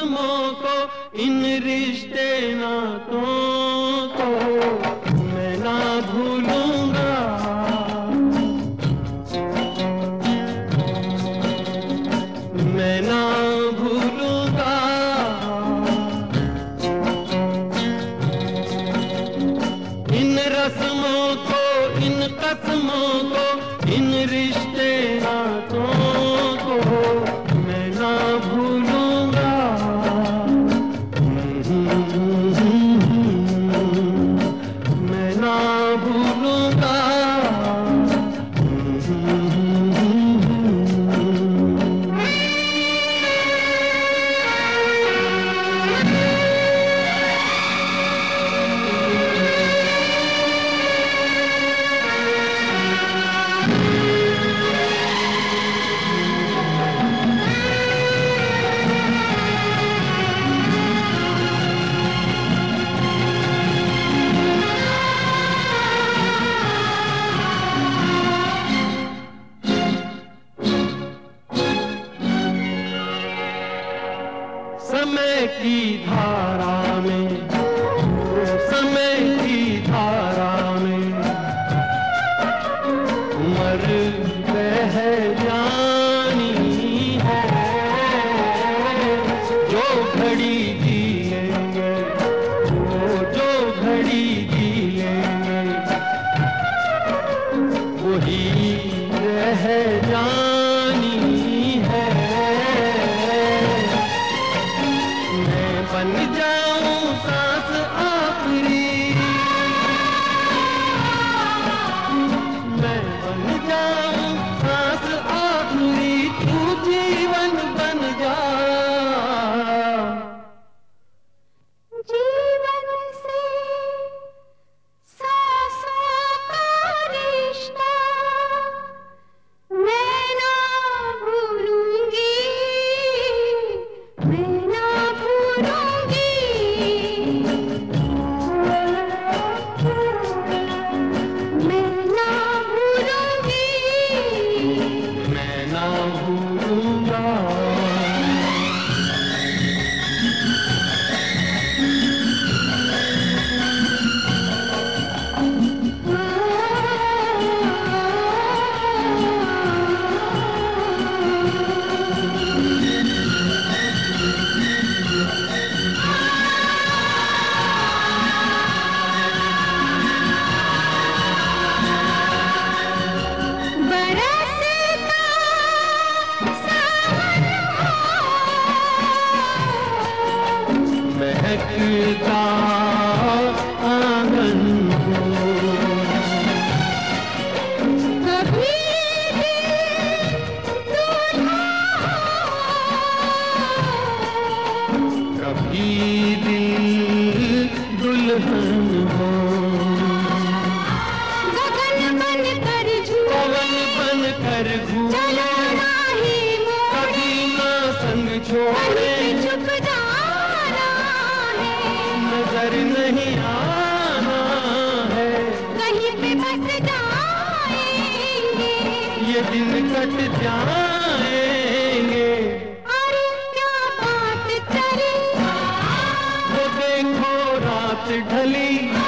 रस्मों को, इन रिश्ते नातों को मैं ना भूलूंगा, मैं ना भूलूंगा। इन रस्मों को, इन कसमों को, इन रिश्ते नातों को मैं ना भूलूंगा, मैं ना भूलूंगा। समय की धारा में, समय की धारा में उम्र बह जानी है, जो घड़ी जिएंगे, जो घड़ी जिएंगे वही रह जानी है। बन जाऊं सांस आखिरी, मैं बन जाऊं सांस आखिरी, तू जीवन बन जा। जीवन से सांसों का रिश्ता मैं ना भूलूंगी, मैं ना भूलूंगी। मैं ना भूलूंगी, मैं ना भूलूंगा। बरसता सावन महकता आंगन हो, कभी दूल्हा कभी दिल दुल्हन हो, गगन बन कर झूले, पवन बन कर घूमे, कभी ना संग छोड़े, चुप जाना है, नजर नहीं आना है, कहीं पे बस जाएंगे, ये दिन कट जाएंगे। अरे क्या बात करें, वो देखो रात ढली,